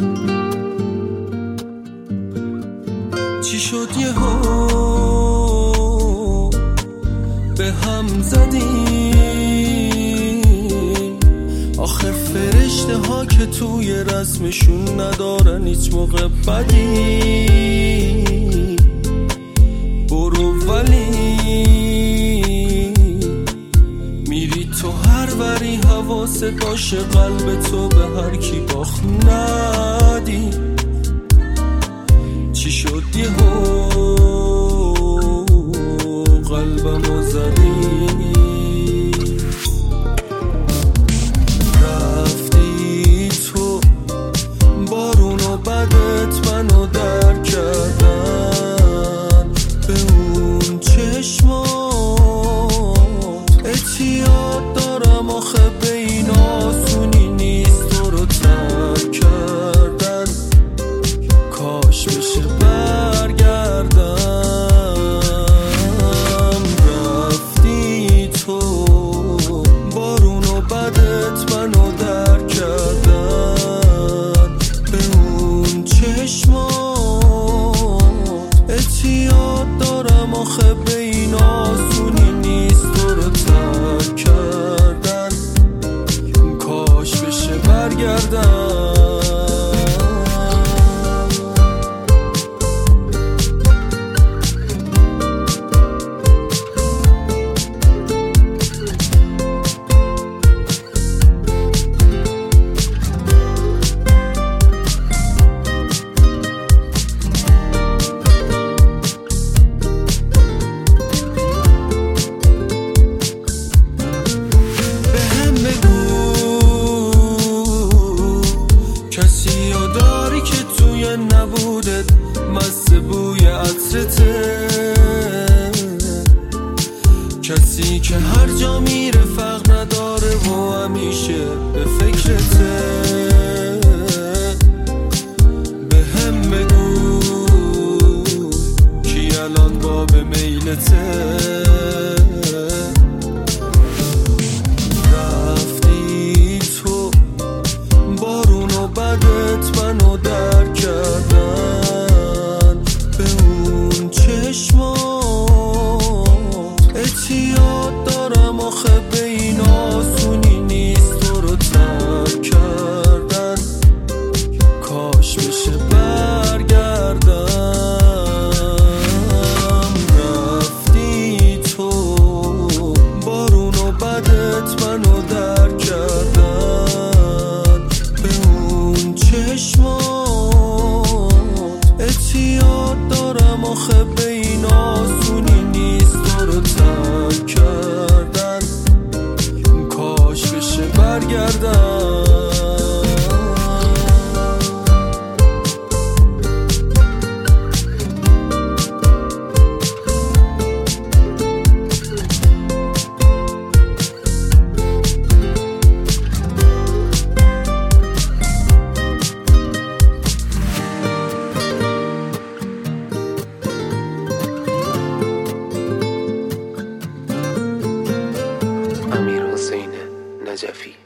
چی شد یهو به هم زدی؟ آخه فرشته ها که توی رسمشون ندارن هیچ موقع بدی. برو ولی میری تو هر وری حواست باشه قلب تو به هر کی باخت ندی. چی شد یهو قلبمو زدی؟ رفتی تو بارونو بدت منو در کردن به اون چشمات. اعتیاد دارم آخه به این آسونی نیست تو رو ترک کردن. کاش بشه برگردم. رفتی تو بارونو بدت منو در کردن به اون چشمات. اعتیاد دارم آخه به این آسونی نیست تو رو ترک کردن. کاش بشه برگردم. کسی رو داری که توی نبودت مست بوی عطرته؟ کسی که هر جا میره فرق نداره و همیشه به فکرته؟ به هم بگو کی الان باب میلته؟ بدت منو در کردن به اون چشمات. اعتیاد دارم آخه به این آسونی نیست تو رو ترک کردن. کاش بشه برگردم. رفتی تو بارونو بدت منو در کردن به اون چشمات. اعتیاد دارم آخه به این آسونی نیست تو رو ترک کردن. کاش بشه برگردم. امیر حسین نجفی